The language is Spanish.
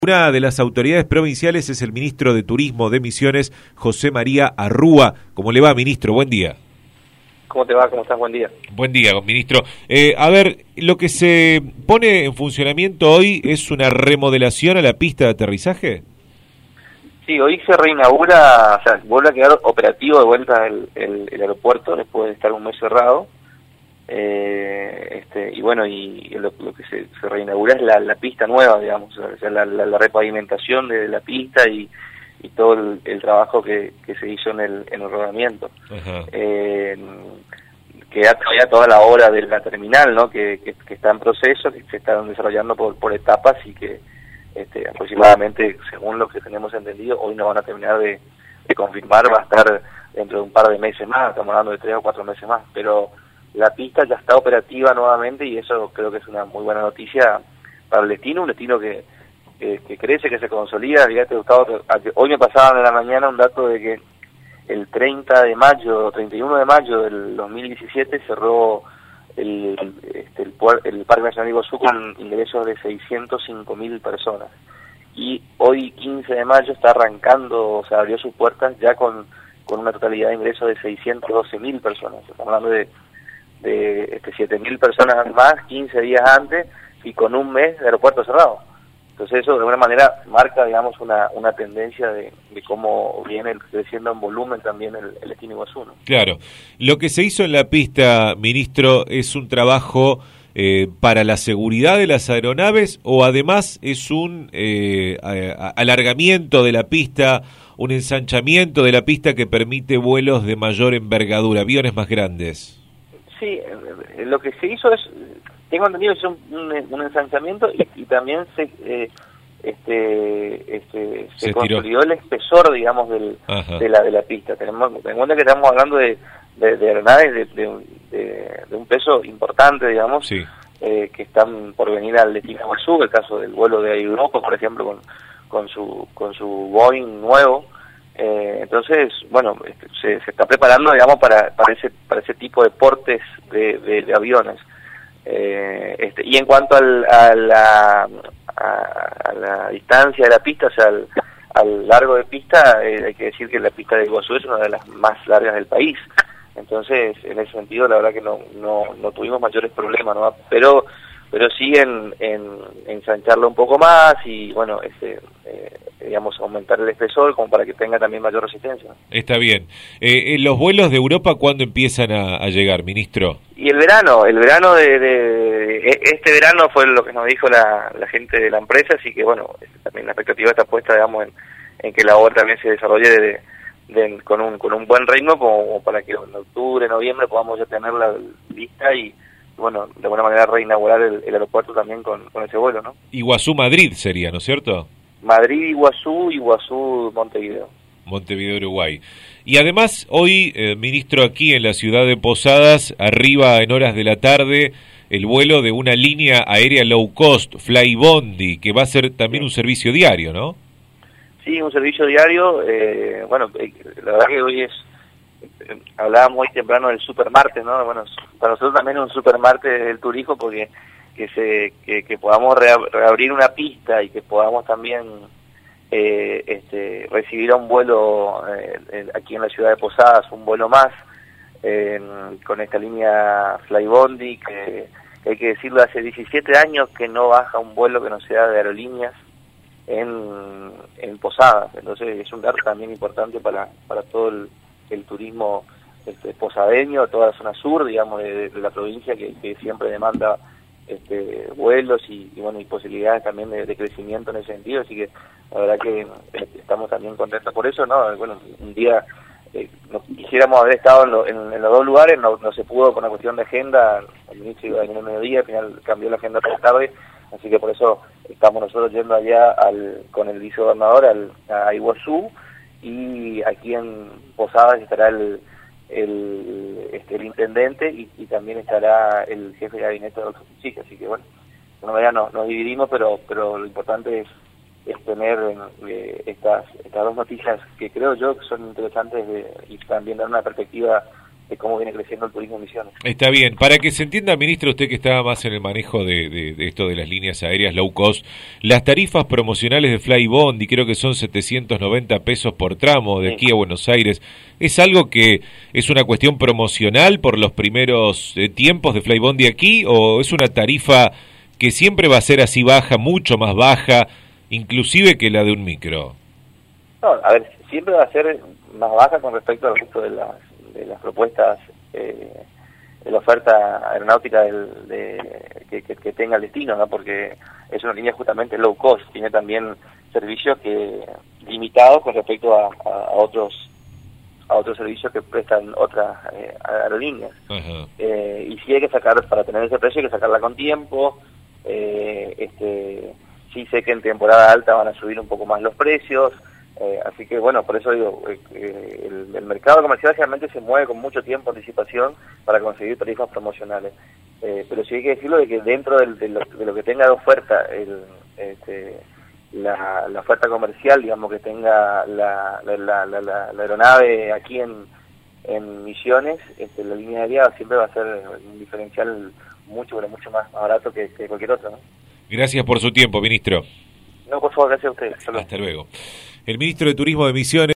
Una de las autoridades provinciales es el ministro de Turismo de Misiones, José María Arrúa. ¿Cómo le va, ministro? Buen día. ¿Cómo te va? ¿Cómo estás? Buen día. Buen día, ministro. A ver, lo que se pone en funcionamiento hoy es una remodelación a la pista de aterrizaje. Sí, hoy se reinaugura, o sea, vuelve a quedar operativo de vuelta el aeropuerto después de estar un mes cerrado. Y bueno, lo que se reinaugura es la pista nueva, digamos, o sea, la repavimentación de la pista y todo el trabajo que se hizo en el rodamiento. Queda todavía toda la obra de la terminal, ¿no? Que está en proceso, que se están desarrollando por etapas y que aproximadamente, según lo que tenemos entendido, hoy no van a terminar de confirmar, va a estar dentro de un par de meses más, estamos hablando de 3 o 4 meses más, pero la pista ya está operativa nuevamente y eso creo que es una muy buena noticia para el destino, un destino que crece, que se consolida. Fíjate, Gustavo, hoy me pasaban en la mañana un dato de que el 31 de mayo del 2017 cerró el Parque Nacional Iguazú con ingresos de 605.000 personas. Y hoy, 15 de mayo, está arrancando, o sea, abrió sus puertas ya con una totalidad de ingresos de 612.000 personas. Estamos hablando de 7.000 personas más, 15 días antes, y con un mes de aeropuerto cerrado. Entonces eso de alguna manera marca, digamos, una tendencia de cómo viene creciendo en volumen también el destino Iguazú, ¿no? Claro. Lo que se hizo en la pista, ministro, ¿es un trabajo para la seguridad de las aeronaves o además es un alargamiento de la pista, un ensanchamiento de la pista que permite vuelos de mayor envergadura, aviones más grandes? Sí, lo que se hizo es, tengo entendido que es un ensanchamiento y también se consolidó el espesor, digamos, de la pista. Tenemos en cuenta que estamos hablando de aeronaves de un peso importante, digamos, sí, que están por venir al destino Iguazú, el caso del vuelo de Europa, por ejemplo, con su Boeing nuevo. Entonces, bueno, se está preparando, digamos, para ese tipo de portes de aviones. Y en cuanto a la distancia de la pista, o sea, al largo de pista, hay que decir que la pista de Iguazú es una de las más largas del país. Entonces, en ese sentido, la verdad que no tuvimos mayores problemas, ¿no? Pero sí en ensancharlo un poco más y, bueno, digamos, aumentar el espesor como para que tenga también mayor resistencia. Está bien. ¿Los vuelos de Europa cuándo empiezan a llegar, ministro? Y el verano este verano fue lo que nos dijo la gente de la empresa, así que, bueno, también la expectativa está puesta, digamos, en que la obra también se desarrolle con un buen ritmo, como para que en octubre, noviembre podamos ya tenerla lista y, bueno, de alguna manera reinaugurar el aeropuerto también con ese vuelo, ¿no? Iguazú-Madrid sería, ¿no es cierto? Madrid-Iguazú, Iguazú-Montevideo. Montevideo, Uruguay. Y además, hoy, ministro, aquí en la ciudad de Posadas, arriba en horas de la tarde, el vuelo de una línea aérea low cost, Flybondi, que va a ser también un servicio diario, ¿no? Sí, un servicio diario. Bueno, la verdad que hoy hablábamos hoy temprano del supermartes, ¿no? Bueno, para nosotros también es un supermartes del turismo porque que podamos reabrir una pista y que podamos también recibir un vuelo aquí en la ciudad de Posadas, un vuelo más con esta línea Flybondi, que hay que decirlo, hace 17 años que no baja un vuelo que no sea de aerolíneas en Posadas. Entonces es un dato también importante para todo el turismo posadeño, toda la zona sur, digamos, de la provincia, que siempre demanda vuelos y posibilidades también de crecimiento en ese sentido. Así que la verdad que estamos también contentos por eso, ¿no? Bueno, un día quisiéramos haber estado en los dos lugares, no se pudo por una cuestión de agenda. El ministro iba a venir al mediodía, al final cambió la agenda para la tarde, así que por eso estamos nosotros yendo allá con el vicegobernador a Iguazú, y aquí en Posadas estará el intendente y también estará el jefe de gabinete de Adolfo Pichich. Así que, bueno, de una manera nos dividimos, pero lo importante es tener estas dos noticias que creo yo que son interesantes y también dar una perspectiva cómo viene creciendo el turismo en Misiones. Está bien. Para que se entienda, ministro, usted que está más en el manejo de esto de las líneas aéreas low cost, las tarifas promocionales de Flybondi, creo que son 790 pesos por tramo de aquí a Buenos Aires, ¿es algo que es una cuestión promocional por los primeros tiempos de Flybondi aquí, o es una tarifa que siempre va a ser así baja, mucho más baja, inclusive que la de un micro? No, a ver, siempre va a ser más baja con respecto al resto de las propuestas de la oferta aeronáutica que tenga el destino, ¿no? Porque es una línea justamente low cost, tiene también servicios limitados con respecto a otros servicios que prestan otras aerolíneas. Y si hay que sacar, para tener ese precio hay que sacarla con tiempo. Sí sé que en temporada alta van a subir un poco más los precios. Así que bueno, por eso digo, el mercado comercial generalmente se mueve con mucho tiempo de anticipación para conseguir tarifas promocionales. Pero sí hay que decirlo de que dentro de lo que tenga de oferta, la oferta comercial, digamos, que tenga la aeronave aquí en Misiones, la línea aérea siempre va a ser un diferencial mucho más barato que cualquier otro, ¿no? Gracias por su tiempo, ministro. No, por favor, gracias a ustedes. Hasta luego. El ministro de Turismo de Misiones.